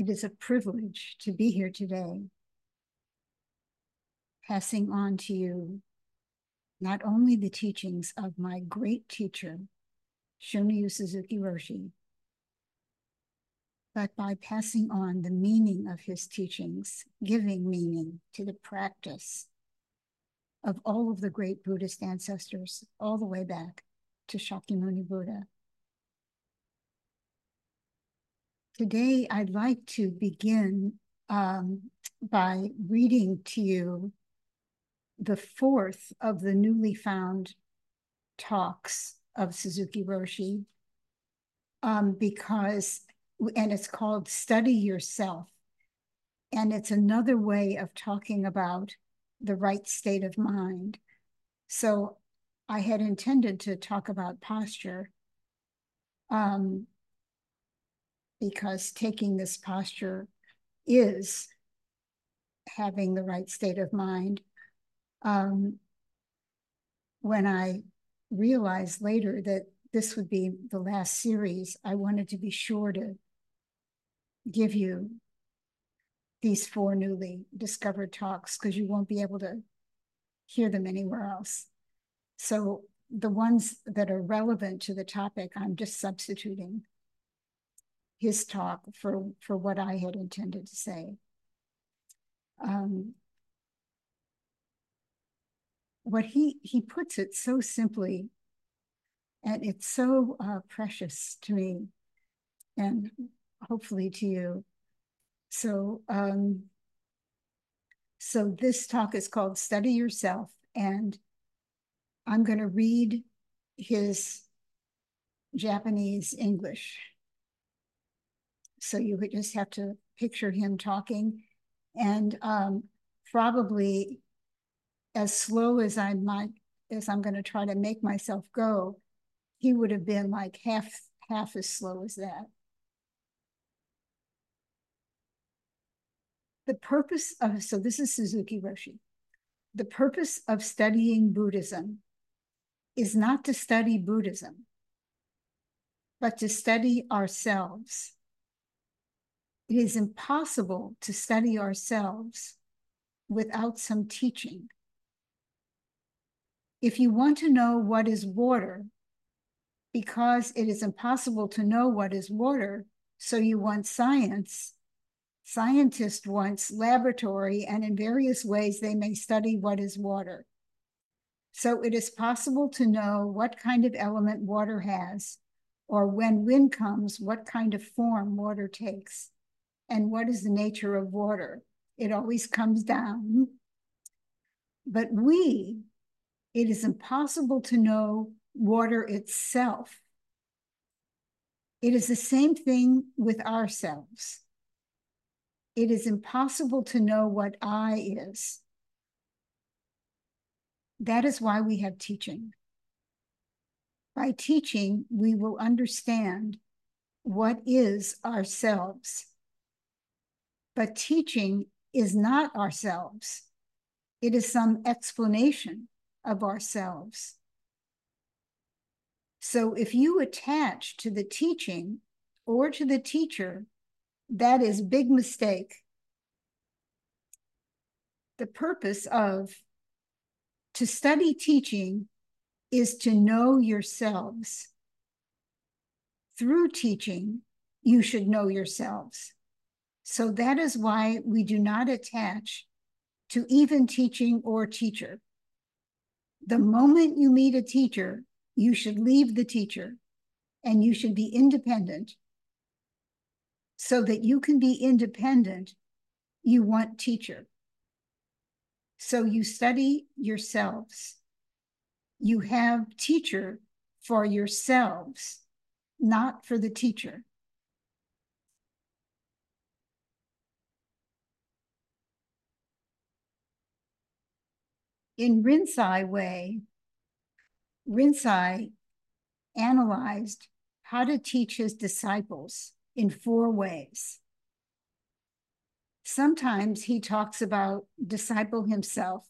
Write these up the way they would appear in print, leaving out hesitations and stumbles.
It is a privilege to be here today, passing on to you not only the teachings of my great teacher, Shunryu Suzuki Roshi, but by passing on the meaning of his teachings, giving meaning to the practice of all of the great Buddhist ancestors, all the way back to Shakyamuni Buddha. Today, I'd like to begin by reading to you the fourth of the newly found talks of Suzuki Roshi, and it's called Study Yourself. And it's another way of talking about the right state of mind. So I had intended to talk about posture, because taking this posture is having the right state of mind. When I realized later that this would be the last series, I wanted to be sure to give you these four newly discovered talks, because you won't be able to hear them anywhere else. So the ones that are relevant to the topic, I'm just substituting his talk for what I had intended to say. What he puts it so simply, and it's so precious to me, and hopefully to you. So this talk is called Study Yourself, and I'm going to read his Japanese English. So you would just have to picture him talking, and probably as slow as I'm going to try to make myself go, he would have been like half as slow as that. So this is Suzuki Roshi. The purpose of studying Buddhism is not to study Buddhism, but to study ourselves. It is impossible to study ourselves without some teaching. If you want to know what is water, because it is impossible to know what is water, so you want science, scientists want laboratory, and in various ways they may study what is water. So it is possible to know what kind of element water has, or when wind comes, what kind of form water takes, and what is the nature of water. It always comes down. But it is impossible to know water itself. It is the same thing with ourselves. It is impossible to know what I is. That is why we have teaching. By teaching, we will understand what is ourselves. But teaching is not ourselves. It is some explanation of ourselves. So if you attach to the teaching or to the teacher, that is a big mistake. The purpose to study teaching is to know yourselves. Through teaching, you should know yourselves. So that is why we do not attach to even teaching or teacher. The moment you meet a teacher, you should leave the teacher and you should be independent. So that you can be independent, you want teacher. So you study yourselves. You have teacher for yourselves, not for the teacher. In Rinzai way, Rinzai analyzed how to teach his disciples in 4 ways. Sometimes he talks about disciple himself.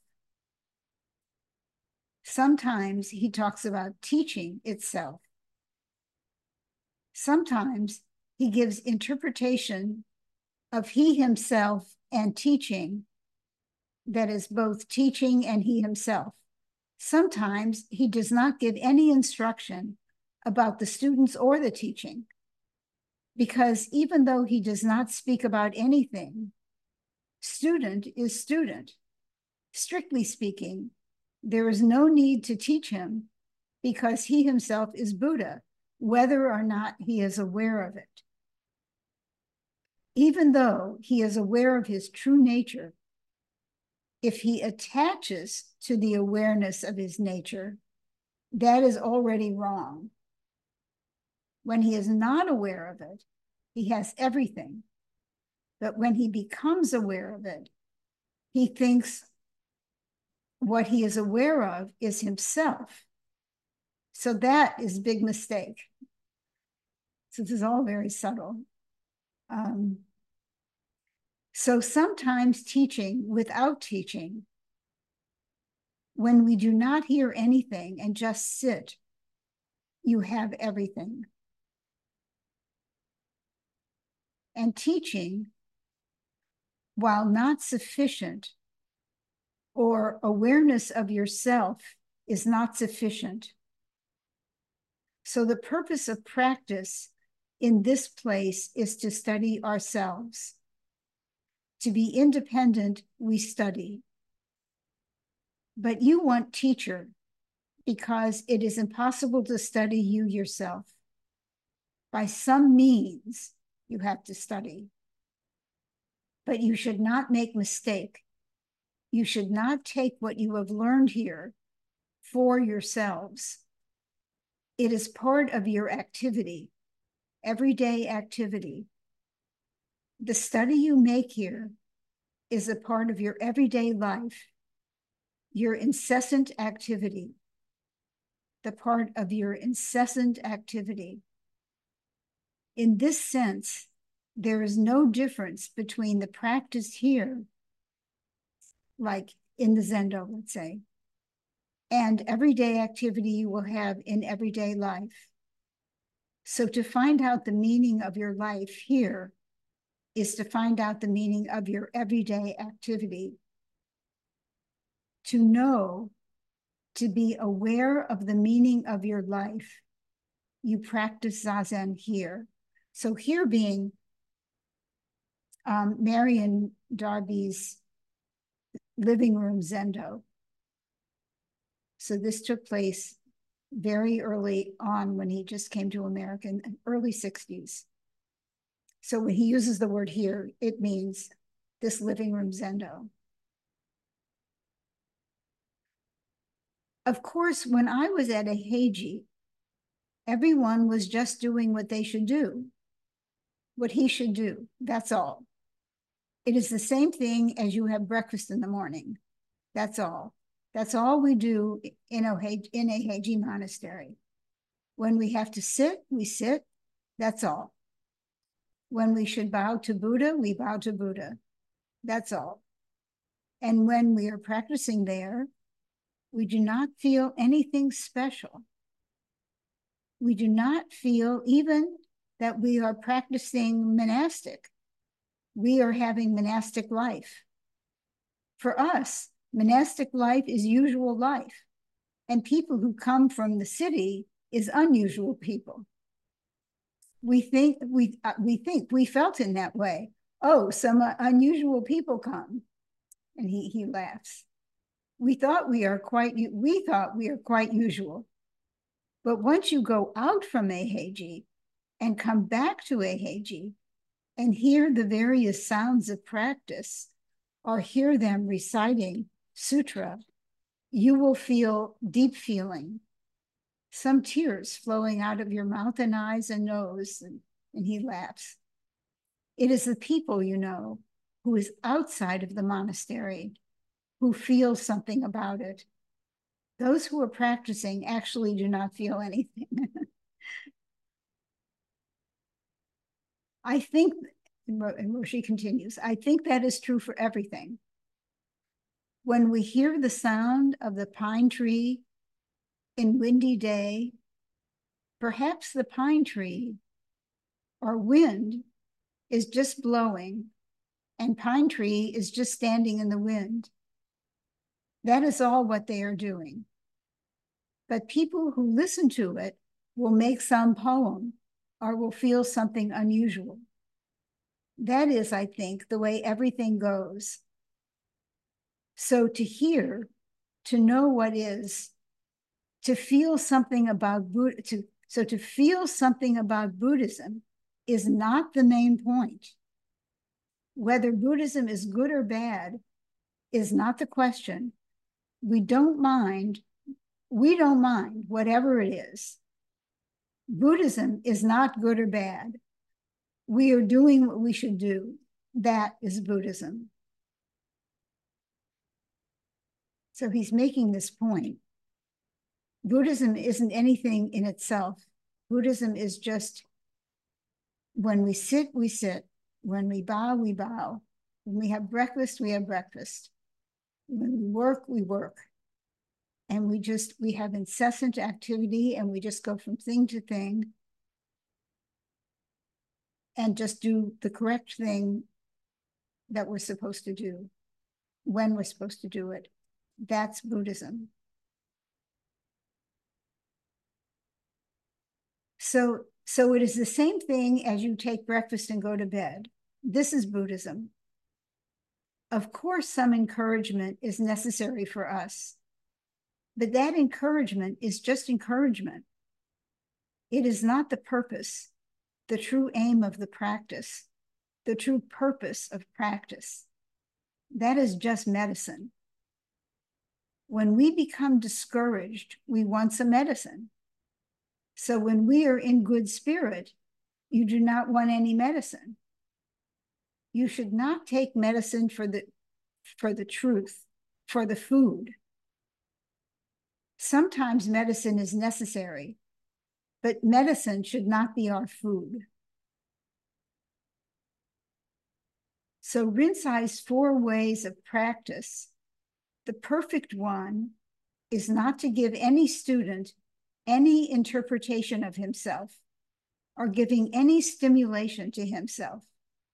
Sometimes he talks about teaching itself. Sometimes he gives interpretation of he himself and teaching, that is both teaching and he himself. Sometimes he does not give any instruction about the students or the teaching, because even though he does not speak about anything, student is student. Strictly speaking, there is no need to teach him because he himself is Buddha, whether or not he is aware of it. Even though he is aware of his true nature, if he attaches to the awareness of his nature, that is already wrong. When he is not aware of it, he has everything. But when he becomes aware of it, he thinks what he is aware of is himself. So that is a big mistake. So this is all very subtle. So sometimes teaching without teaching, when we do not hear anything and just sit, you have everything. And teaching, while not sufficient, or awareness of yourself is not sufficient. So the purpose of practice in this place is to study ourselves. To be independent, we study. But you want teacher because it is impossible to study you yourself. By some means, you have to study. But you should not make mistake. You should not take what you have learned here for yourselves. It is part of your activity, everyday activity. The study you make here is a part of your everyday life, your incessant activity, the part of your incessant activity. In this sense, there is no difference between the practice here, like in the Zendo, let's say, and everyday activity you will have in everyday life. So to find out the meaning of your life here is to find out the meaning of your everyday activity. To know, to be aware of the meaning of your life, you practice Zazen here. So here being Marion Darby's living room Zendo. So this took place very early on when he just came to America in the early 60s. So when he uses the word here, it means this living room Zendo. Of course, when I was at a Heiji, everyone was just doing what they should do, what he should do, that's all. It is the same thing as you have breakfast in the morning, that's all. That's all we do in a Heiji monastery. When we have to sit, we sit, that's all. When we should bow to Buddha, we bow to Buddha, that's all. And when we are practicing there, we do not feel anything special. We do not feel even that we are practicing monastic. We are having monastic life. For us, monastic life is usual life. And people who come from the city is unusual people. We felt in that way. Oh, some unusual people come. And he laughs. We thought we are quite usual. But once you go out from Eiheiji and come back to Eiheiji and hear the various sounds of practice or hear them reciting sutra, you will feel deep feeling, some tears flowing out of your mouth and eyes and nose, and he laughs. It is the people, you know, who is outside of the monastery who feel something about it. Those who are practicing actually do not feel anything. I think, and Roshi continues, I think that is true for everything. When we hear the sound of the pine tree in windy day, perhaps the pine tree or wind is just blowing and pine tree is just standing in the wind. That is all what they are doing. But people who listen to it will make some poem or will feel something unusual. That is, I think, the way everything goes. So to hear, to know what is, to feel something about to feel something about Buddhism is not the main point. Whether Buddhism is good or bad is not the question. We don't mind whatever it is. Buddhism is not good or bad. We are doing what we should do. That is Buddhism. So he's making this point. Buddhism isn't anything in itself. Buddhism is just when we sit, we sit. When we bow, we bow. When we have breakfast, we have breakfast. When we work, we work. And we have incessant activity and we just go from thing to thing and just do the correct thing that we're supposed to do when we're supposed to do it. That's Buddhism. So it is the same thing as you take breakfast and go to bed. This is Buddhism. Of course, some encouragement is necessary for us, but that encouragement is just encouragement. It is not the purpose, the true aim of the practice, the true purpose of practice. That is just medicine. When we become discouraged, we want some medicine. So when we are in good spirit, you do not want any medicine. You should not take medicine for the truth, for the food. Sometimes medicine is necessary, but medicine should not be our food. So Rinzai's 4 ways of practice, the perfect one is not to give any student any interpretation of himself or giving any stimulation to himself.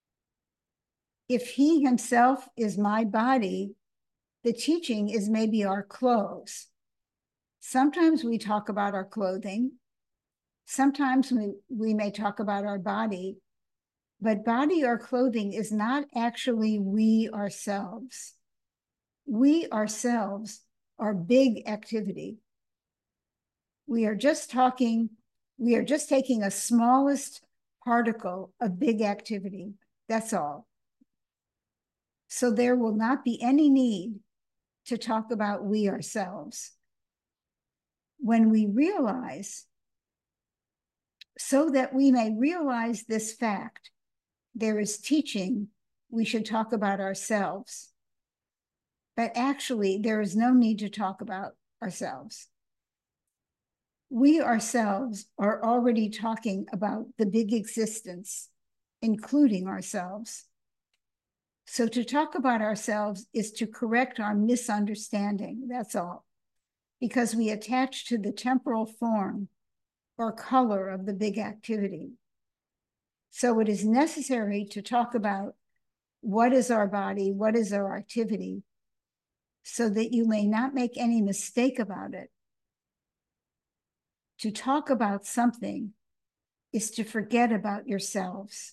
If he himself is my body, the teaching is maybe our clothes. Sometimes we talk about our clothing. Sometimes we may talk about our body, but body or clothing is not actually we ourselves. We ourselves are big activity. We are just taking a smallest particle of big activity. That's all. So there will not be any need to talk about we ourselves. When we realize, so that we may realize this fact, there is teaching, we should talk about ourselves. But actually, there is no need to talk about ourselves. We ourselves are already talking about the big existence, including ourselves. So to talk about ourselves is to correct our misunderstanding, that's all, because we attach to the temporal form or color of the big activity. So it is necessary to talk about what is our body, what is our activity, so that you may not make any mistake about it. To talk about something is to forget about yourselves.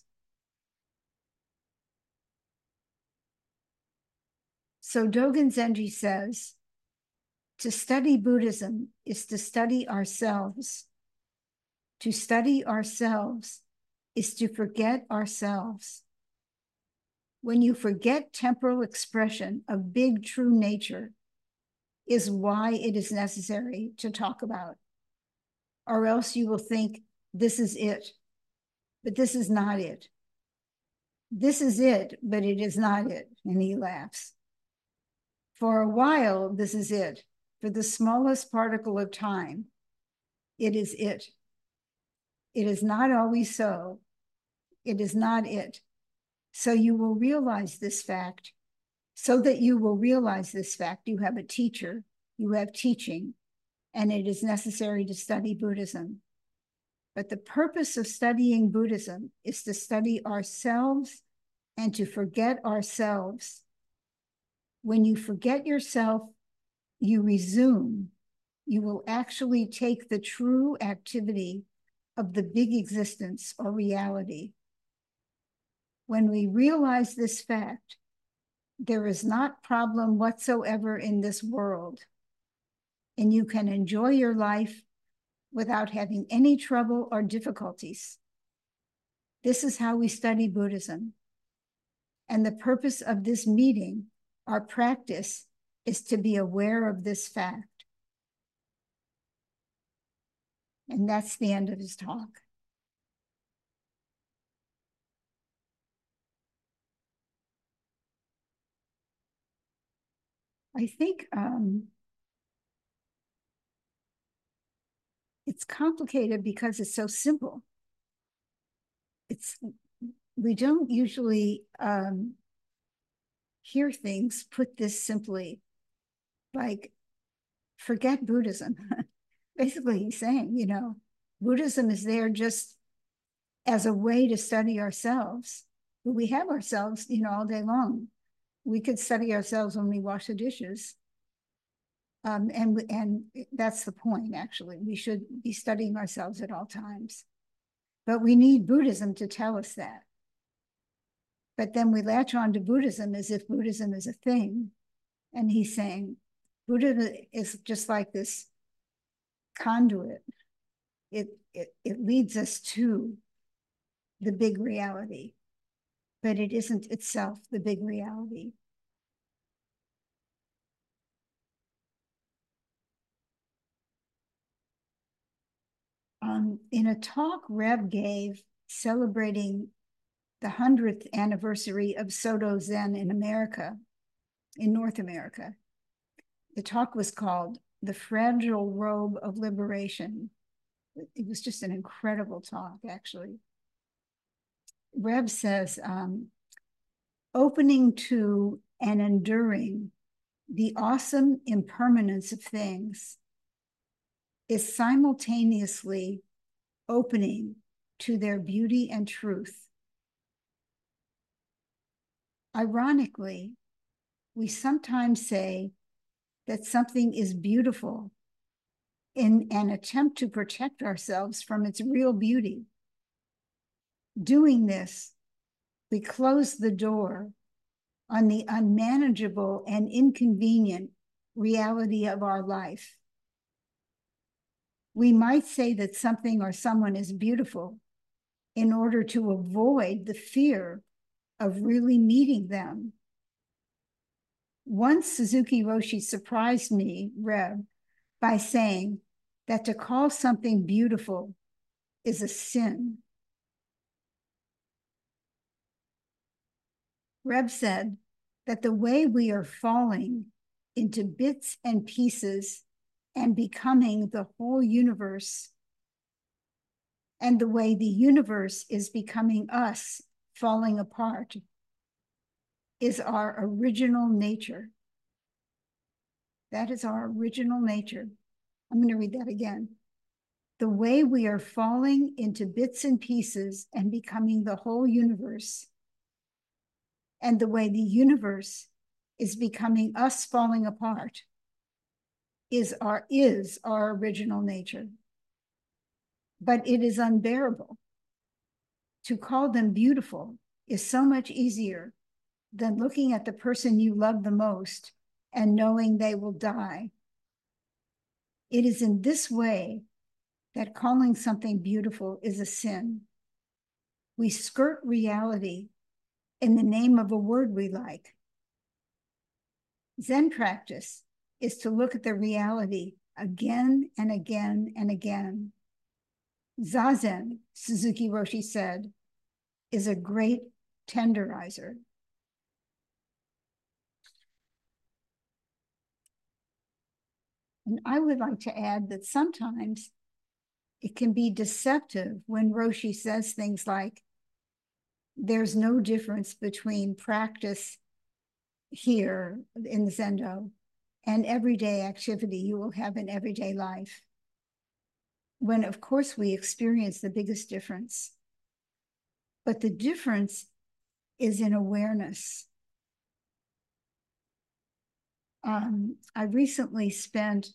So Dogen Zenji says, to study Buddhism is to study ourselves. To study ourselves is to forget ourselves. When you forget temporal expression of big true nature is why it is necessary to talk about. Or else you will think this is it, but this is not it. This is it, but it is not it. And he laughs. For a while, this is it. For the smallest particle of time, it is it. It is not always so. It is not it. So you will realize this fact. So that you will realize this fact, you have a teacher, you have teaching, and it is necessary to study Buddhism. But the purpose of studying Buddhism is to study ourselves and to forget ourselves. When you forget yourself, you resume. You will actually take the true activity of the big existence or reality. When we realize this fact, there is not problem whatsoever in this world, and you can enjoy your life without having any trouble or difficulties. This is how we study Buddhism. And the purpose of this meeting, our practice, is to be aware of this fact. And that's the end of his talk. I think it's complicated because it's so simple. We don't usually hear things put this simply, like forget Buddhism. Basically, he's saying, Buddhism is there just as a way to study ourselves. But we have ourselves, all day long. We could study ourselves when we wash the dishes. And that's the point, actually. We should be studying ourselves at all times. But we need Buddhism to tell us that. But then we latch on to Buddhism as if Buddhism is a thing. And he's saying, Buddhism is just like this conduit. It leads us to the big reality, but it isn't itself the big reality. In a talk Reb gave celebrating the 100th anniversary of Soto Zen in America, in North America, the talk was called The Fragile Robe of Liberation. It was just an incredible talk, actually. Reb says, opening to and enduring the awesome impermanence of things is simultaneously opening to their beauty and truth. Ironically, we sometimes say that something is beautiful in an attempt to protect ourselves from its real beauty. Doing this, we close the door on the unmanageable and inconvenient reality of our life. We might say that something or someone is beautiful in order to avoid the fear of really meeting them. Once Suzuki Roshi surprised me, Reb, by saying that to call something beautiful is a sin. Reb said that the way we are falling into bits and pieces and becoming the whole universe, and the way the universe is becoming us, falling apart, is our original nature. That is our original nature. I'm going to read that again. The way we are falling into bits and pieces and becoming the whole universe, and the way the universe is becoming us falling apart, is our original nature. But it is unbearable. To call them beautiful is so much easier than looking at the person you love the most and knowing they will die. It is in this way that calling something beautiful is a sin. We skirt reality in the name of a word we like. Zen practice is to look at the reality again and again and again. Zazen, Suzuki Roshi said, is a great tenderizer. And I would like to add that sometimes it can be deceptive when Roshi says things like, there's no difference between practice here in the Zendo and everyday activity you will have in everyday life. When, of course, we experience the biggest difference. But the difference is in awareness. I recently spent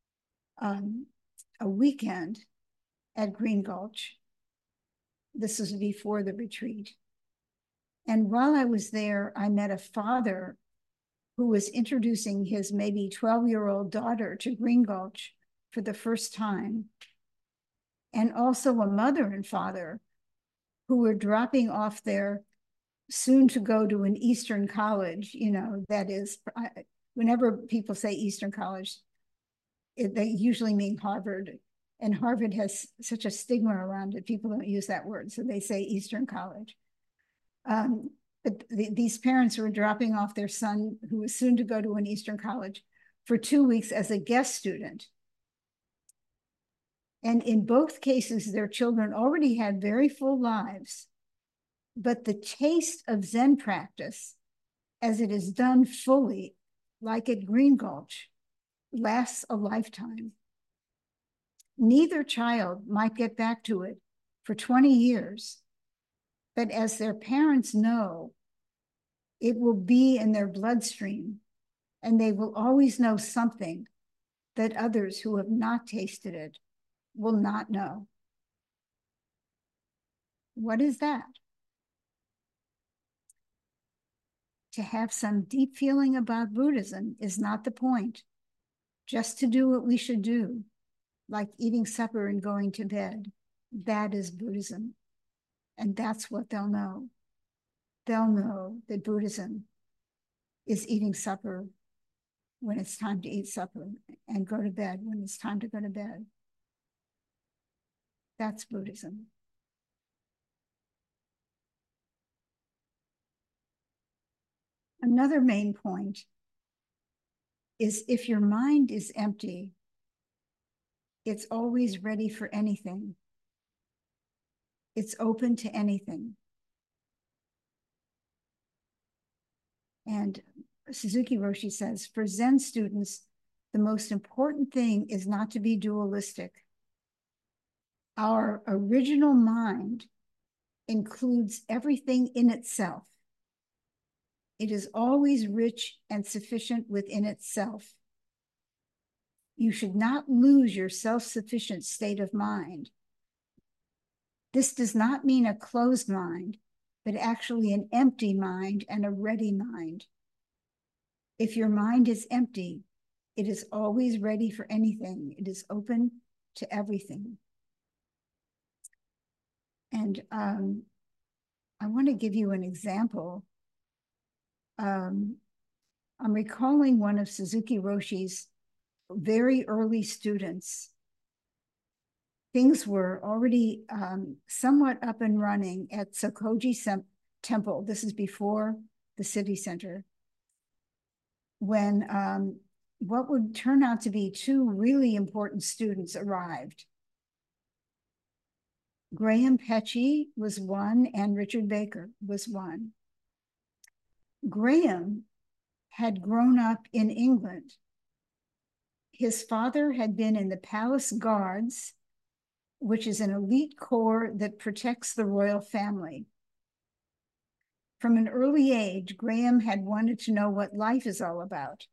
a weekend at Green Gulch. This was before the retreat. And while I was there, I met a father who was introducing his maybe 12-year-old daughter to Green Gulch for the first time, and also a mother and father who were dropping off their soon to go to an Eastern college, you know, that is, whenever people say Eastern college, they usually mean Harvard. And Harvard has such a stigma around it. People don't use that word, so they say Eastern college. But these parents were dropping off their son, who was soon to go to an Eastern college, for 2 weeks as a guest student. And in both cases, their children already had very full lives, but the taste of Zen practice, as it is done fully, like at Green Gulch, lasts a lifetime. Neither child might get back to it for 20 years, but as their parents know, it will be in their bloodstream, and they will always know something that others who have not tasted it will not know. What is that? To have some deep feeling about Buddhism is not the point. Just to do what we should do, like eating supper and going to bed, that is Buddhism. And that's what they'll know. They'll know that Buddhism is eating supper when it's time to eat supper, and go to bed when it's time to go to bed. That's Buddhism. Another main point is if your mind is empty, it's always ready for anything. It's open to anything. And Suzuki Roshi says, for Zen students, the most important thing is not to be dualistic. Our original mind includes everything in itself. It is always rich and sufficient within itself. You should not lose your self-sufficient state of mind. This does not mean a closed mind, but actually an empty mind and a ready mind. If your mind is empty, it is always ready for anything. It is open to everything. And I want to give you an example. I'm recalling one of Suzuki Roshi's very early students. Things were already somewhat up and running at Sokoji Temple. This is before the city center, when what would turn out to be two really important students arrived. Graham Pecci was one, and Richard Baker was one. Graham had grown up in England. His father had been in the Palace Guards, which is an elite corps that protects the royal family. From an early age, Graham had wanted to know what life is all about.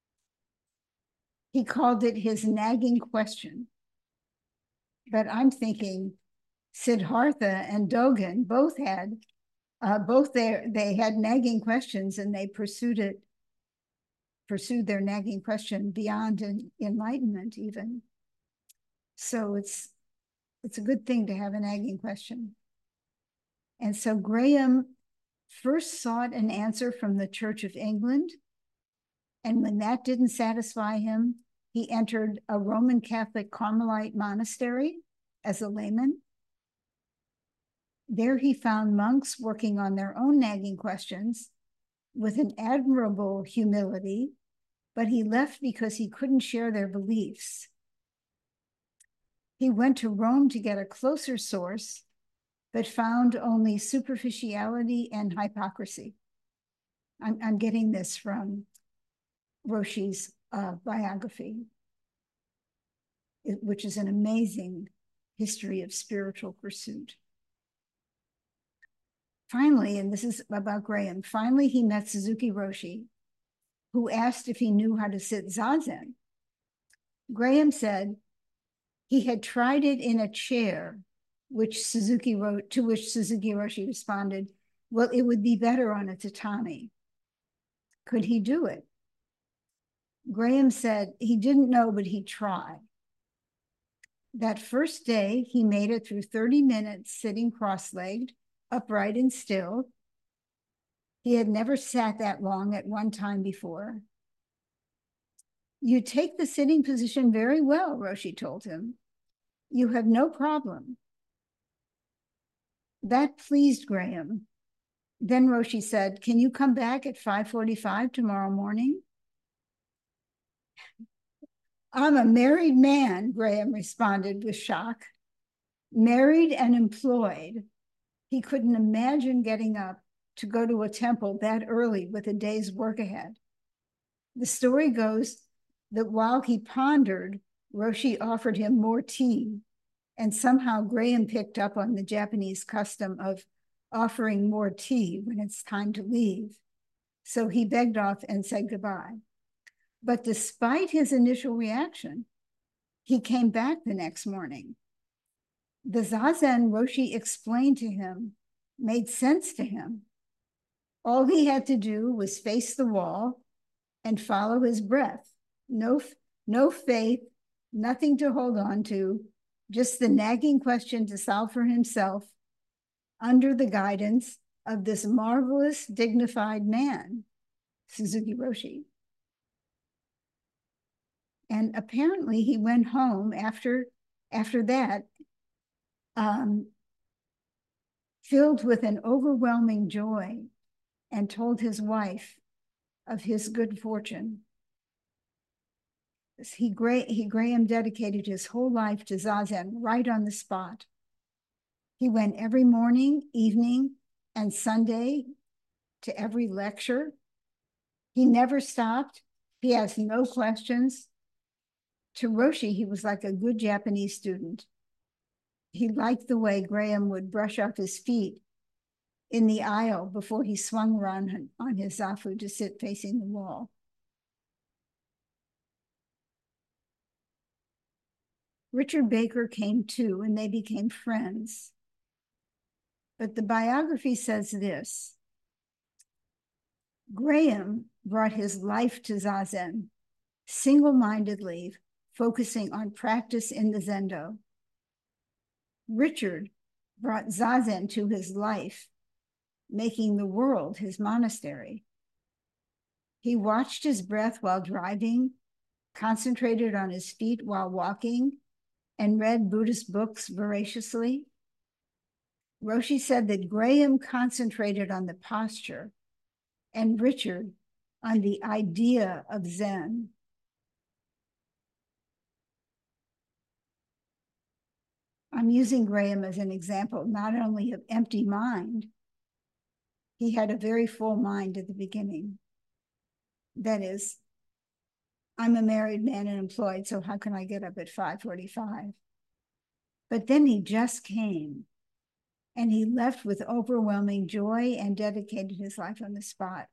He called it his nagging question. But I'm thinking Siddhartha and Dogen both had they had nagging questions, and they pursued their nagging question beyond enlightenment even. So it's a good thing to have a nagging question. And so Graham first sought an answer from the Church of England. And when that didn't satisfy him, he entered a Roman Catholic Carmelite monastery as a layman. There he found monks working on their own nagging questions with an admirable humility, but he left because he couldn't share their beliefs. He went to Rome to get a closer source, but found only superficiality and hypocrisy. I'm getting this from Roshi's biography, which is an amazing history of spiritual pursuit. Finally, and this is about Graham, finally he met Suzuki Roshi, who asked if he knew how to sit zazen. Graham said he had tried it in a chair, to which Suzuki Roshi responded, well, it would be better on a tatami. Could he do it? Graham said he didn't know, but he'd try. That first day, he made it through 30 minutes sitting cross-legged, upright and still. He had never sat that long at one time before. You take the sitting position very well, Roshi told him. You have no problem. That pleased Graham. Then Roshi said, can you come back at 5:45 tomorrow morning? I'm a married man, Graham responded with shock. Married and employed. He couldn't imagine getting up to go to a temple that early with a day's work ahead. The story goes that while he pondered, Roshi offered him more tea, and somehow Graham picked up on the Japanese custom of offering more tea when it's time to leave. So he begged off and said goodbye. But despite his initial reaction, he came back the next morning. The zazen Roshi explained to him made sense to him. All he had to do was face the wall and follow his breath. No faith, nothing to hold on to, just the nagging question to solve for himself under the guidance of this marvelous, dignified man, Suzuki Roshi. And apparently he went home after that, filled with an overwhelming joy, and told his wife of his good fortune. Graham dedicated his whole life to zazen right on the spot. He went every morning, evening, and Sunday to every lecture. He never stopped. He asked no questions. To Roshi, he was like a good Japanese student. He liked the way Graham would brush off his feet in the aisle before he swung around on his zafu to sit facing the wall. Richard Baker came too, and they became friends. But the biography says this: Graham brought his life to zazen, single-mindedly focusing on practice in the zendo. Richard brought zazen to his life, making the world his monastery. He watched his breath while driving, concentrated on his feet while walking, and read Buddhist books voraciously. Roshi said that Graham concentrated on the posture and Richard on the idea of Zen. I'm using Graham as an example, not only of empty mind, he had a very full mind at the beginning. That is, I'm a married man and employed, so how can I get up at 5:45? But then he just came, and he left with overwhelming joy and dedicated his life on the spot.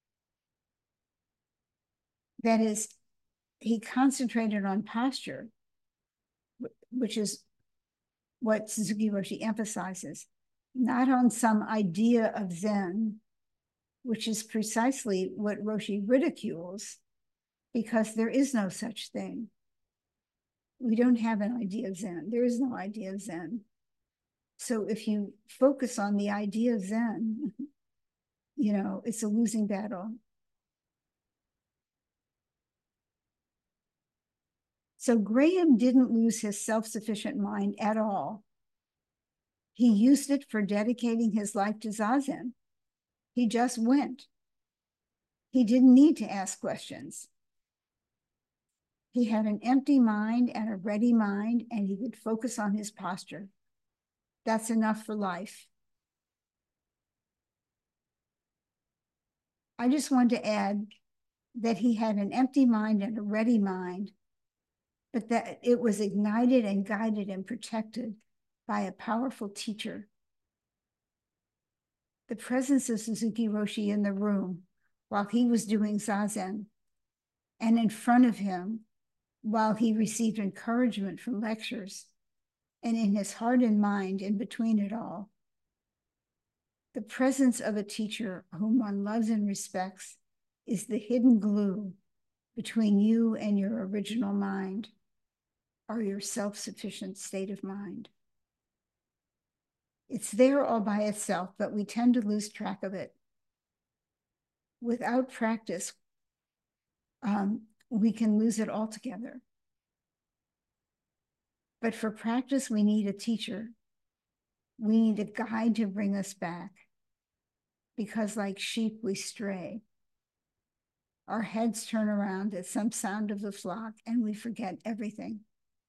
That is, he concentrated on posture, which is what Suzuki Roshi emphasizes, not on some idea of Zen, which is precisely what Roshi ridicules, because there is no such thing. We don't have an idea of Zen. There is no idea of Zen. So if you focus on the idea of Zen, it's a losing battle. So Graham didn't lose his self-sufficient mind at all. He used it for dedicating his life to zazen. He just went. He didn't need to ask questions. He had an empty mind and a ready mind, and he could focus on his posture. That's enough for life. I just want to add that he had an empty mind and a ready mind, but that it was ignited and guided and protected by a powerful teacher. The presence of Suzuki Roshi in the room while he was doing Zazen, and in front of him while he received encouragement from lectures, and in his heart and mind in between it all. The presence of a teacher whom one loves and respects is the hidden glue between you and your original mind, or your self-sufficient state of mind. It's there all by itself, but we tend to lose track of it. Without practice, we can lose it altogether. But for practice, we need a teacher. We need a guide to bring us back, because like sheep, we stray. Our heads turn around at some sound of the flock and we forget everything.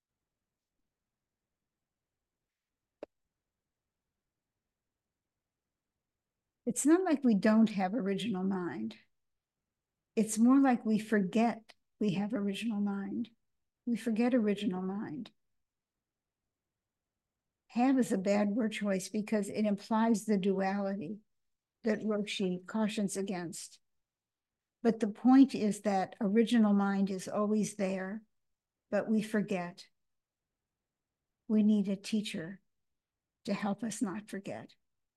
It's not like we don't have original mind. It's more like we forget we have original mind. We forget original mind. Have is a bad word choice because it implies the duality that Roshi cautions against. But the point is that original mind is always there, but we forget. We need a teacher to help us not forget.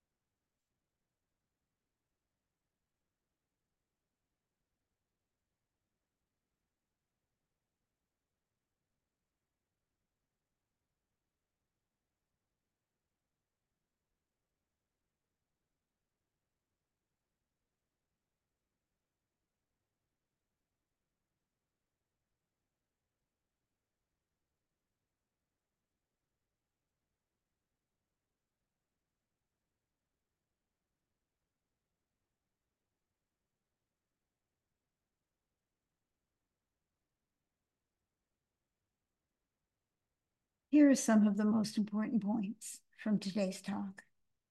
Here are some of the most important points from today's talk.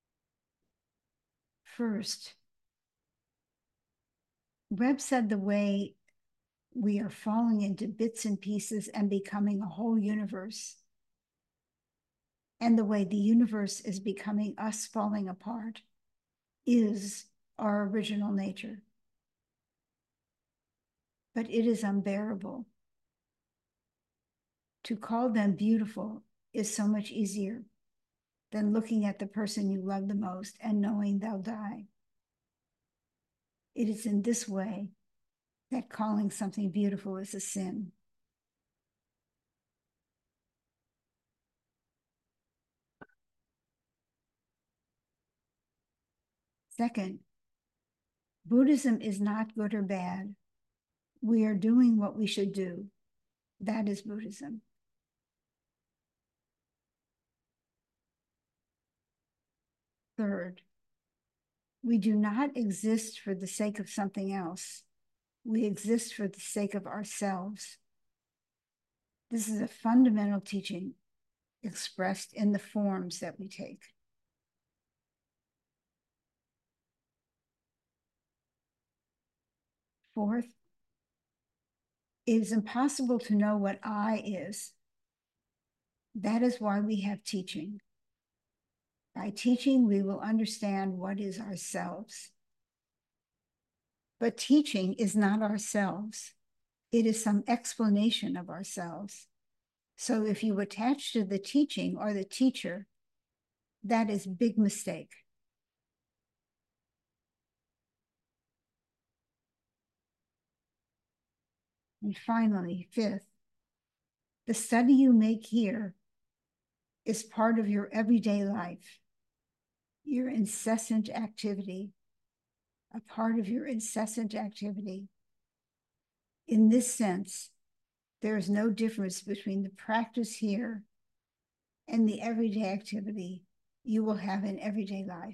First, Reb said the way we are falling into bits and pieces and becoming a whole universe, and the way the universe is becoming us falling apart, is our original nature. But it is unbearable. To call them beautiful is so much easier than looking at the person you love the most and knowing they'll die. It is in this way that calling something beautiful is a sin. Second, Buddhism is not good or bad. We are doing what we should do. That is Buddhism. Third, we do not exist for the sake of something else. We exist for the sake of ourselves. This is a fundamental teaching expressed in the forms that we take. Fourth, it is impossible to know what I is. That is why we have teaching. By teaching, we will understand what is ourselves. But teaching is not ourselves. It is some explanation of ourselves. So if you attach to the teaching or the teacher, that is a big mistake. And finally, fifth, the study you make here is part of your everyday life, your incessant activity, a part of your incessant activity. In this sense, there is no difference between the practice here and the everyday activity you will have in everyday life.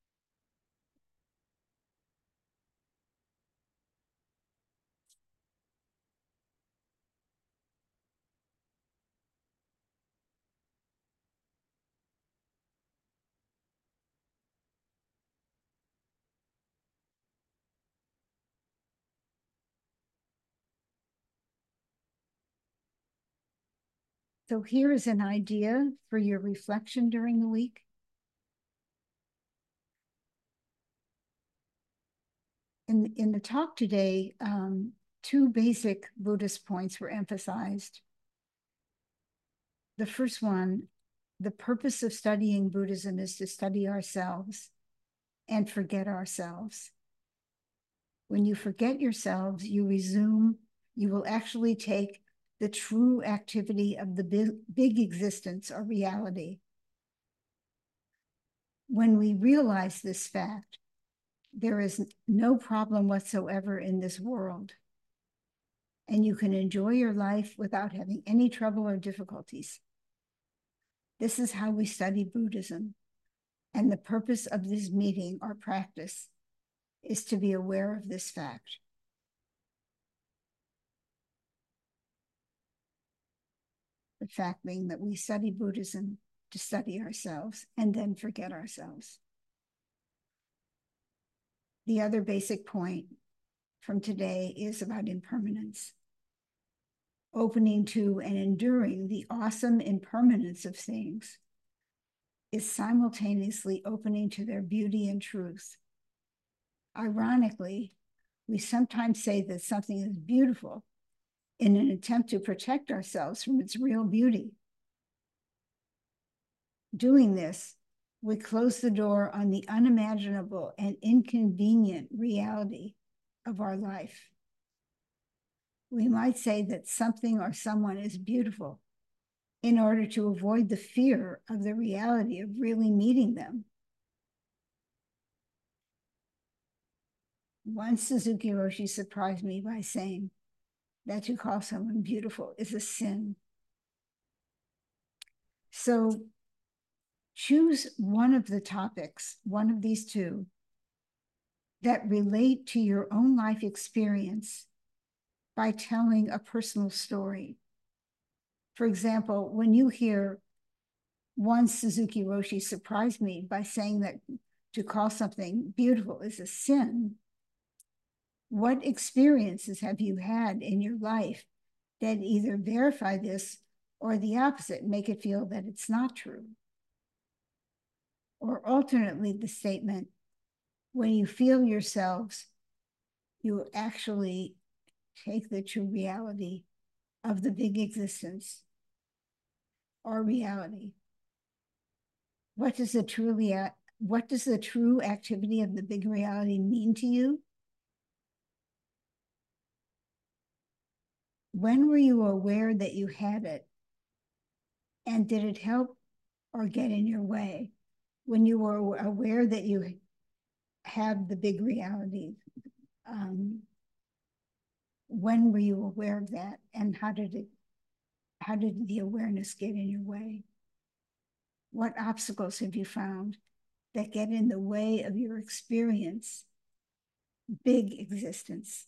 So here is an idea for your reflection during the week. in the talk today, two basic Buddhist points were emphasized. The first one, the purpose of studying Buddhism is to study ourselves and forget ourselves. When you forget yourselves, you will actually take the true activity of the big existence or reality. When we realize this fact, there is no problem whatsoever in this world, and you can enjoy your life without having any trouble or difficulties. This is how we study Buddhism, and the purpose of this meeting or practice is to be aware of this fact. The fact being that we study Buddhism to study ourselves and then forget ourselves. The other basic point from today is about impermanence. Opening to and enduring the awesome impermanence of things is simultaneously opening to their beauty and truth. Ironically, we sometimes say that something is beautiful in an attempt to protect ourselves from its real beauty. Doing this, we close the door on the unimaginable and inconvenient reality of our life. We might say that something or someone is beautiful in order to avoid the fear of the reality of really meeting them. Once Suzuki Roshi surprised me by saying that to call someone beautiful is a sin. So choose one of the topics, one of these two, that relate to your own life experience by telling a personal story. For example, when you hear once Suzuki Roshi surprised me by saying that to call something beautiful is a sin, what experiences have you had in your life that either verify this or the opposite, make it feel that it's not true? Or alternately, the statement, when you feel yourselves, you actually take the true reality of the big existence or reality. What does the true activity of the big reality mean to you? When were you aware that you had it? And did it help or get in your way? When you were aware that you have the big reality, when were you aware of that? And how did the awareness get in your way? What obstacles have you found that get in the way of your experience, big existence?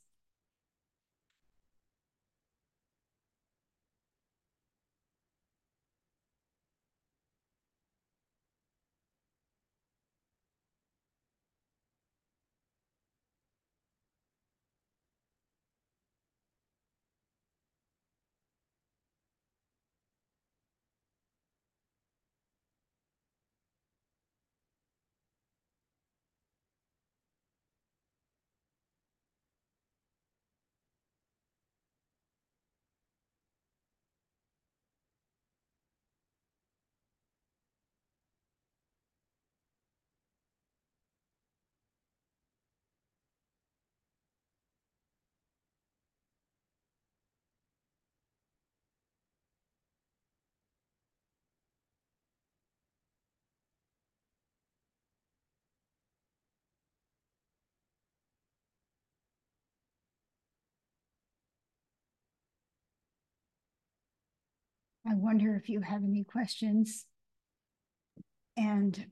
I wonder if you have any questions. And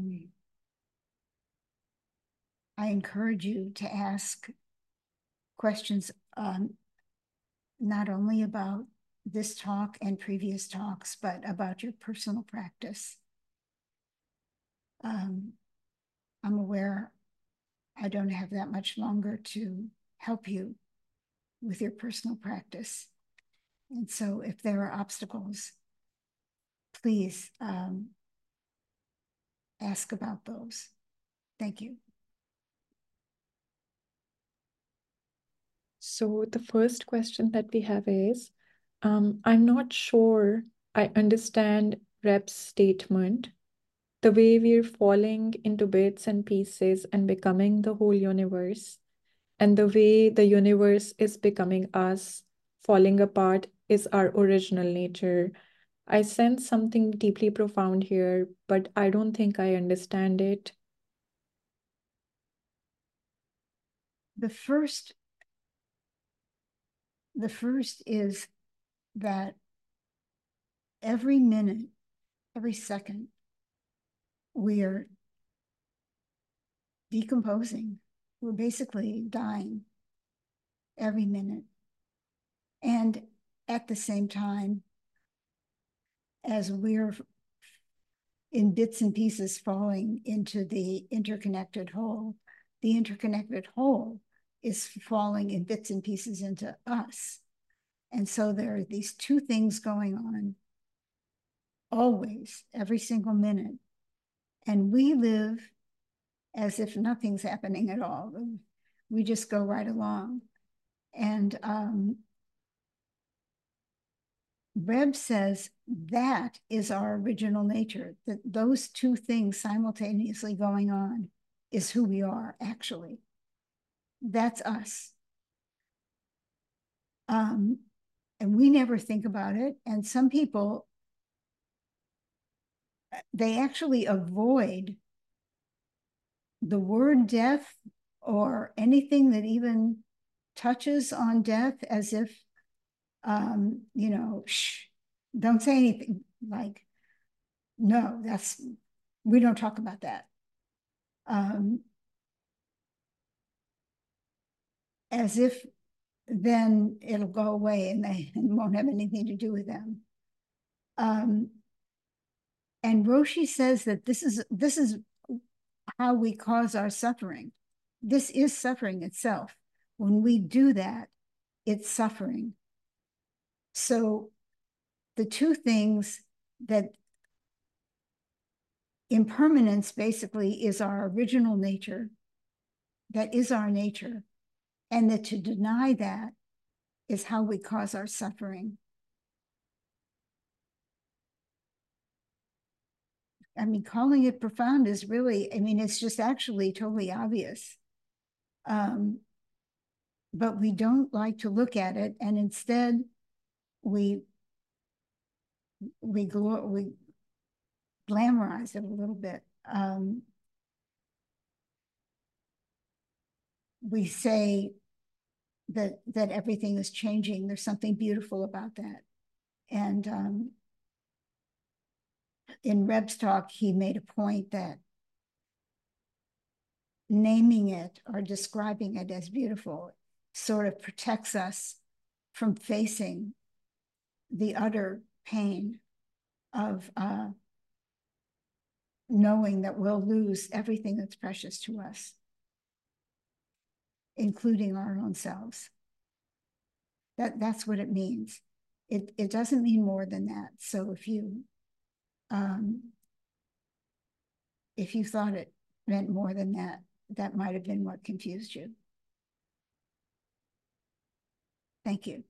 I encourage you to ask questions not only about this talk and previous talks, but about your personal practice. I'm aware I don't have that much longer to help you with your personal practice. And so if there are obstacles, please ask about those. Thank you. So the first question that we have is, I'm not sure I understand Rep's statement. The way we're falling into bits and pieces and becoming the whole universe, and the way the universe is becoming us, falling apart, is our original nature. I sense something deeply profound here, but I don't think I understand it. The first is that every minute, every second, we are decomposing. We're basically dying every minute. And at the same time, as we're in bits and pieces falling into the interconnected whole is falling in bits and pieces into us. And so there are these two things going on always, every single minute. And we live as if nothing's happening at all. We just go right along. And Reb says that is our original nature, that those two things simultaneously going on is who we are, actually. That's us. And we never think about it. And some people, they actually avoid the word death or anything that even touches on death, as if, shh, don't say anything, like, no, we don't talk about that. As if then it'll go away and they won't have anything to do with them. And Roshi says that this is how we cause our suffering. This is suffering itself. When we do that, it's suffering. So the two things, that impermanence basically is our original nature, that is our nature, and that to deny that is how we cause our suffering. I mean, calling it profound is really, I mean, it's just actually totally obvious. But we don't like to look at it, and instead we glamorize it a little bit. We say that everything is changing. There's something beautiful about that. And in Reb's talk, he made a point that naming it or describing it as beautiful sort of protects us from facing the utter pain of knowing that we'll lose everything that's precious to us, including our own selves. That's what it means. It doesn't mean more than that. So if you thought it meant more than that, that might have been what confused you. Thank you.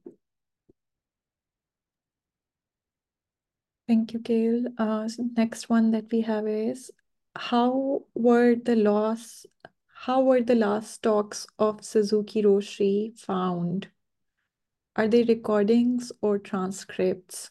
Thank you, Gail. Next one that we have is, how were the last talks of Suzuki Roshi found? Are they recordings or transcripts?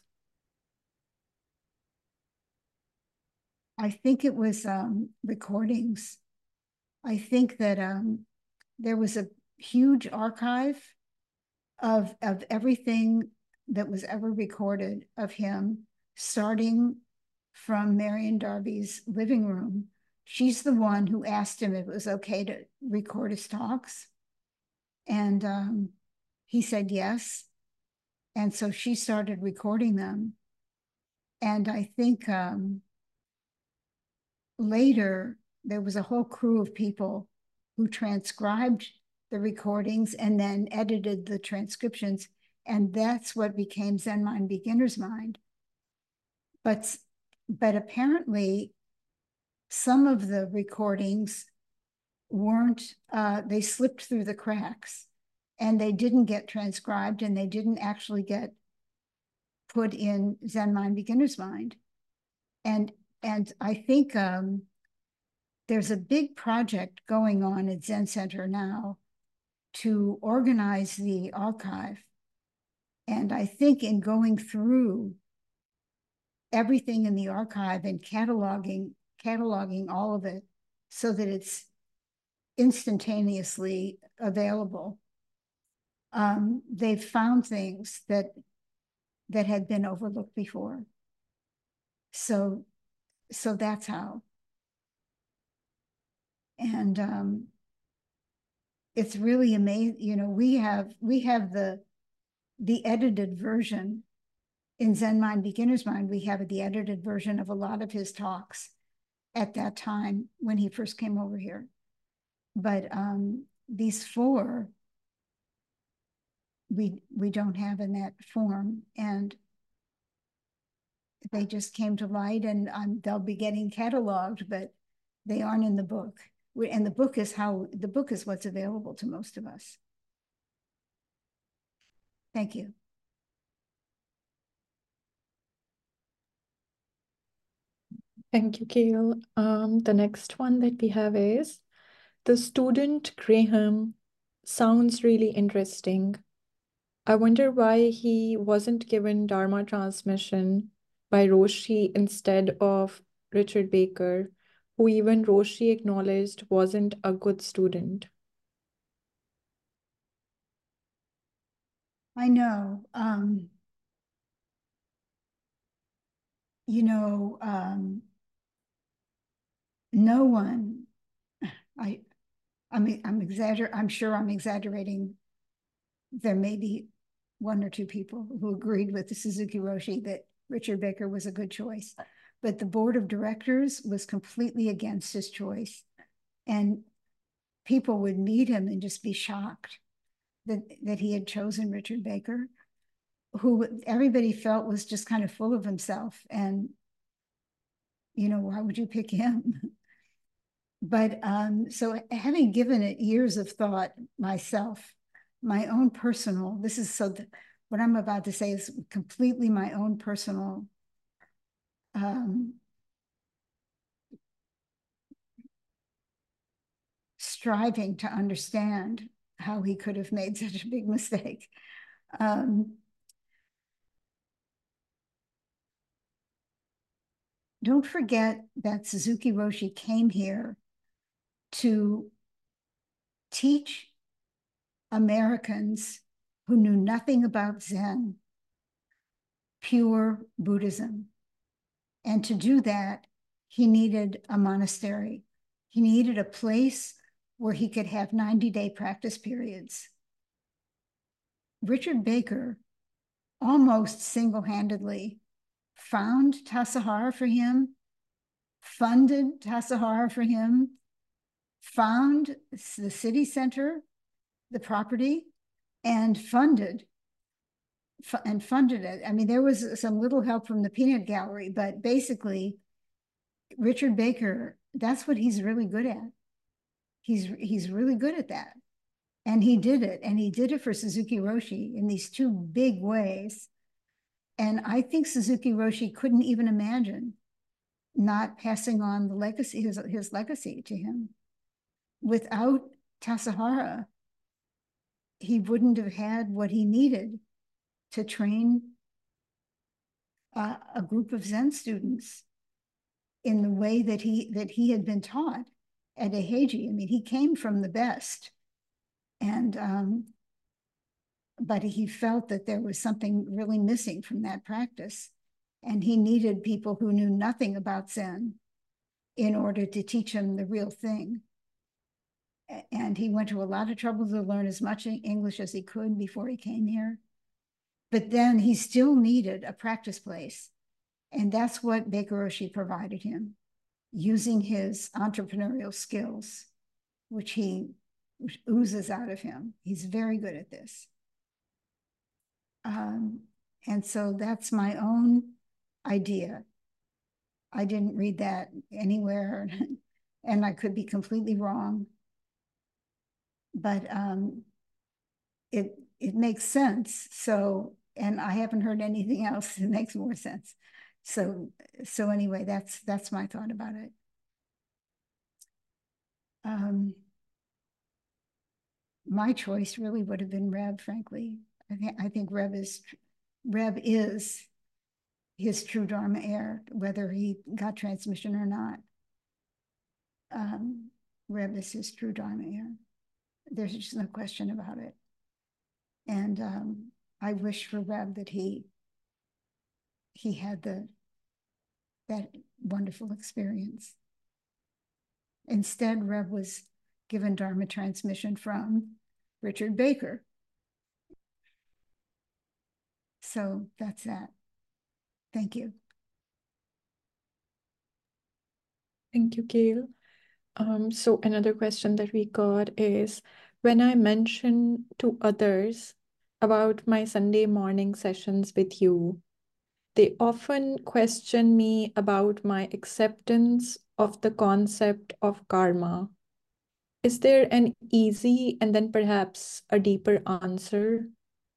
I think it was recordings. I think that there was a huge archive of everything that was ever recorded of him, starting from Marion Darby's living room. She's the one who asked him if it was okay to record his talks. And he said yes. And so she started recording them. And I think later there was a whole crew of people who transcribed the recordings and then edited the transcriptions. And that's what became Zen Mind Beginner's Mind. But apparently some of the recordings weren't, they slipped through the cracks. and they didn't get transcribed, and they didn't actually get put in Zen Mind Beginner's Mind. And I think there's a big project going on at Zen Center now to organize the archive. And I think in going through everything in the archive and cataloging all of it so that it's instantaneously available, they've found things that had been overlooked before. So that's how. And it's really amazing. You know, we have the edited version in Zen Mind Beginner's Mind. We have the edited version of a lot of his talks at that time when he first came over here. But these 4 we don't have in that form, and they just came to light, and they'll be getting cataloged, but they aren't in the book. And the book is what's available to most of us. Thank you. Thank you, Gail. The next one that we have is, the student Graham sounds really interesting. I wonder why he wasn't given Dharma transmission by Roshi instead of Richard Baker, who even Roshi acknowledged wasn't a good student. I know. You know, no one, I'm sure I'm exaggerating. There may be 1 or 2 people who agreed with the Suzuki Roshi that Richard Baker was a good choice, but the board of directors was completely against his choice. And people would meet him and just be shocked that he had chosen Richard Baker, who everybody felt was just kind of full of himself. And, you know, why would you pick him? But so having given it years of thought myself, my own personal, what I'm about to say is completely my own personal striving to understand how he could have made such a big mistake. Don't forget that Suzuki Roshi came here to teach Americans who knew nothing about Zen pure Buddhism. And to do that, he needed a monastery. He needed a place where he could have 90-day practice periods. Richard Baker almost single-handedly found Tassajara for him, funded Tassajara for him, found the city center, the property, and funded it. I mean, there was some little help from the peanut gallery, but basically, Richard Baker, that's what he's really good at. He's really good at that. And he did it. And he did it for Suzuki Roshi in these 2 big ways. And I think Suzuki Roshi couldn't even imagine not passing on the legacy, his legacy to him. Without Tassajara, he wouldn't have had what he needed to train a group of Zen students in the way that he had been taught at Eiheiji. I mean, he came from the best, and but he felt that there was something really missing from that practice, and he needed people who knew nothing about Zen in order to teach him the real thing. And he went to a lot of trouble to learn as much English as he could before he came here. But then he still needed a practice place. And that's what Baker Roshi provided him, using his entrepreneurial skills, which oozes out of him. He's very good at this. And so that's my own idea. I didn't read that anywhere, and I could be completely wrong. But it makes sense. So, and I haven't heard anything else that makes more sense. So anyway, that's my thought about it. My choice really would have been Reb, frankly. I think Reb is his true Dharma heir, whether he got transmission or not. Reb is his true Dharma heir. There's just no question about it. And I wish for Reb that he had that wonderful experience. Instead, Reb was given Dharma transmission from Richard Baker. So that's that. Thank you. Thank you, Gail. So another question that we got is, when I mention to others about my Sunday morning sessions with you, they often question me about my acceptance of the concept of karma. Is there an easy and then perhaps a deeper answer?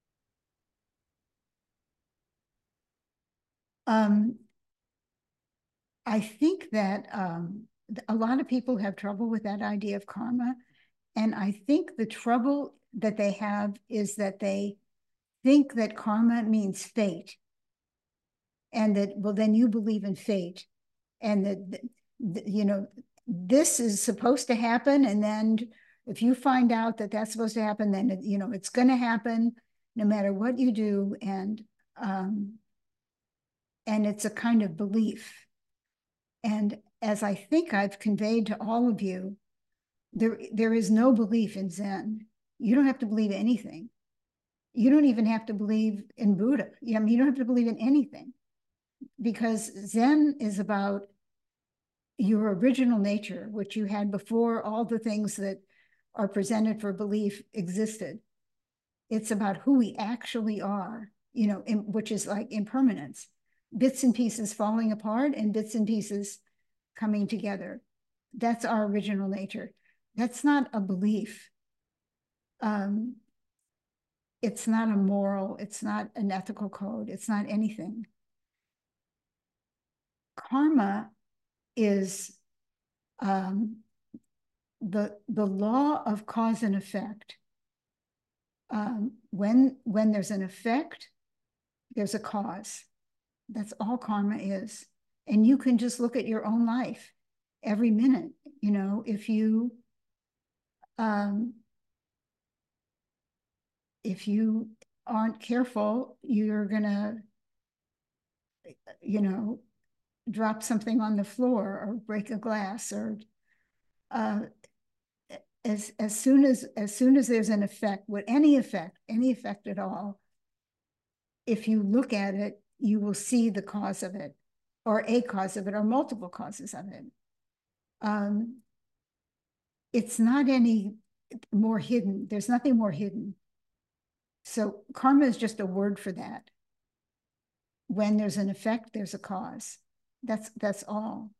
I think that a lot of people have trouble with that idea of karma. And I think the trouble that they have is that they think that karma means fate. And that, well, then you believe in fate. And that, you know, this is supposed to happen. And then if you find out that that's supposed to happen, then, you know, it's going to happen no matter what you do. And it's a kind of belief. And as I think I've conveyed to all of you, there is no belief in Zen. You don't have to believe anything. You don't even have to believe in Buddha. I mean, you don't have to believe in anything, because Zen is about your original nature, which you had before all the things that are presented for belief existed. It's about who we actually are, you know, which is like impermanence, bits and pieces falling apart and bits and pieces coming together. That's our original nature. That's not a belief. It's not a moral, it's not an ethical code, it's not anything. Karma is the law of cause and effect. When there's an effect, there's a cause. That's all karma is. And you can just look at your own life every minute. You know, if you aren't careful, you're gonna, you know, drop something on the floor or break a glass, or as soon as there's an effect, any effect at all, if you look at it, you will see the cause of it, or a cause of it, or multiple causes of it. It's not any more hidden. There's nothing more hidden. So karma is just a word for that. When there's an effect, there's a cause. That's all.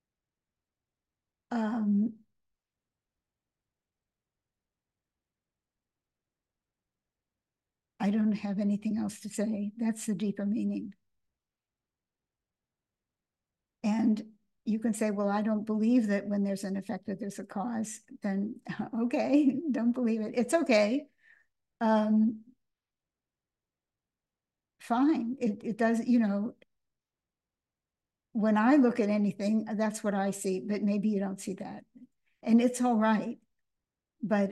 I don't have anything else to say. That's the deeper meaning. And you can say, well, I don't believe that when there's an effect that there's a cause. Then okay, don't believe it. It's okay. Fine. It does, you know, when I look at anything, that's what I see, but maybe you don't see that. And it's all right. But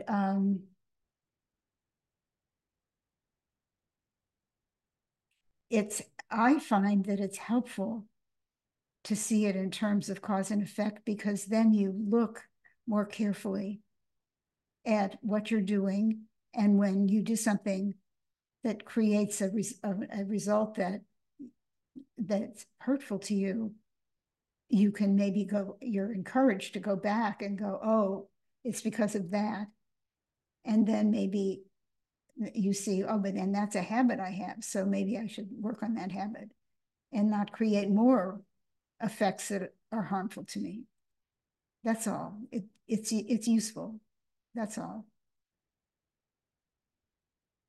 I find that it's helpful to see it in terms of cause and effect, because then you look more carefully at what you're doing. And when you do something that creates a result that's hurtful to you, you can maybe you're encouraged to go back and go, oh, it's because of that. And then maybe you see, oh, but then that's a habit I have. So maybe I should work on that habit and not create more effects that are harmful to me. That's all. It's useful. That's all.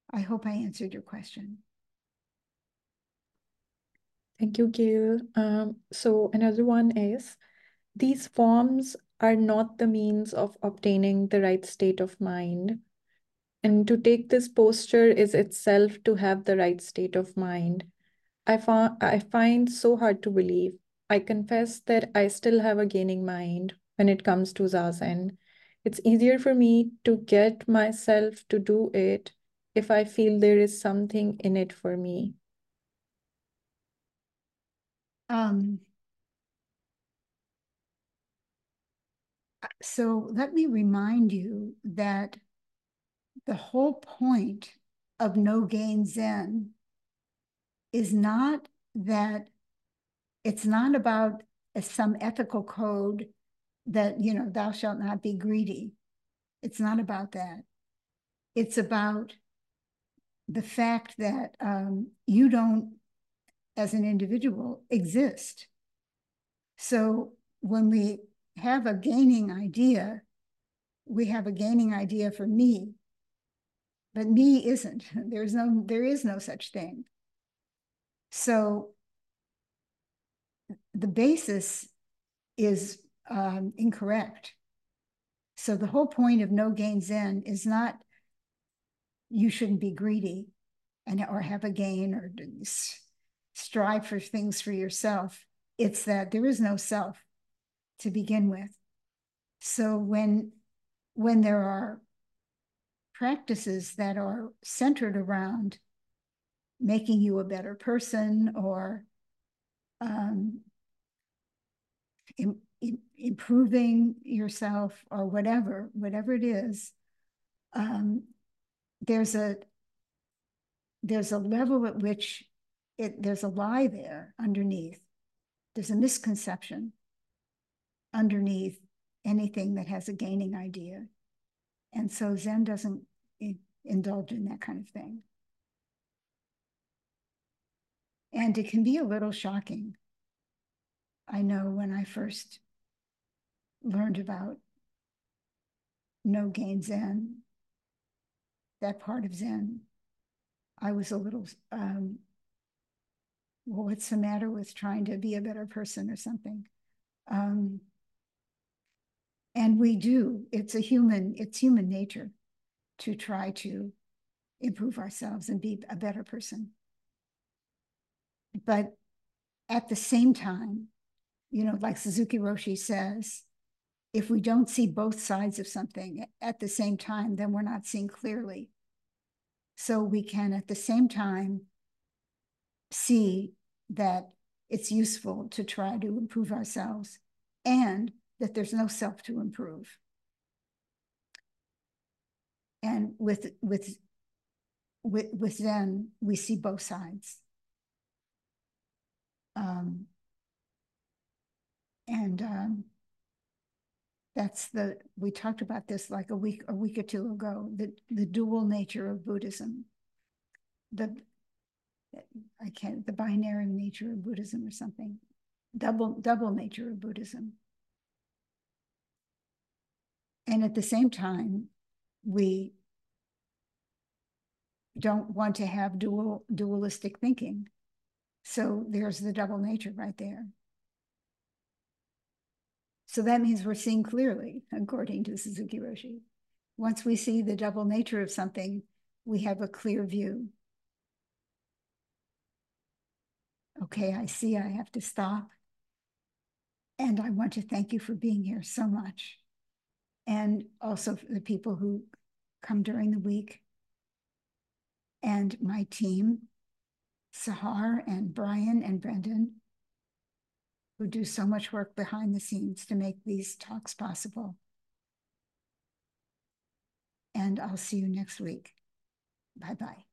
I hope I answered your question. Thank you, Gail. So another one is, these forms are not the means of obtaining the right state of mind. And to take this posture is itself to have the right state of mind. I find so hard to believe. I confess that I still have a gaining mind when it comes to Zazen. It's easier for me to get myself to do it if I feel there is something in it for me. So let me remind you that the whole point of no gain Zen is not that it's not about some ethical code that, you know, thou shalt not be greedy. It's not about that. It's about the fact that you don't, as an individual, exist. So when we have a gaining idea, we have a gaining idea for me, but me isn't. There is no such thing. So the basis is incorrect. So the whole point of no gain Zen is not you shouldn't be greedy and or have a gain or strive for things for yourself. It's that there is no self to begin with. So when there are practices that are centered around making you a better person or improving yourself or whatever it is, there's a level at which there's a lie there underneath. There's a misconception underneath anything that has a gaining idea. And so Zen doesn't indulge in that kind of thing. And it can be a little shocking. I know when I first learned about no gain Zen, that part of Zen, I was a little, well, what's the matter with trying to be a better person or something? And we do, it's human nature to try to improve ourselves and be a better person. But at the same time, you know, like Suzuki Roshi says, if we don't see both sides of something at the same time, then we're not seeing clearly. So we can at the same time see that it's useful to try to improve ourselves and that there's no self to improve. And with Zen, we see both sides. That's we talked about this like a week or two ago, the dual nature of Buddhism, the binary nature of Buddhism or something, double nature of Buddhism. And at the same time, we don't want to have dualistic thinking. So there's the double nature right there. So that means we're seeing clearly, according to Suzuki Roshi. Once we see the double nature of something, we have a clear view. Okay, I see I have to stop. And I want to thank you for being here so much. And also for the people who come during the week. And my team, Sahar and Brian and Brendan, who do so much work behind the scenes to make these talks possible. And I'll see you next week. Bye-bye.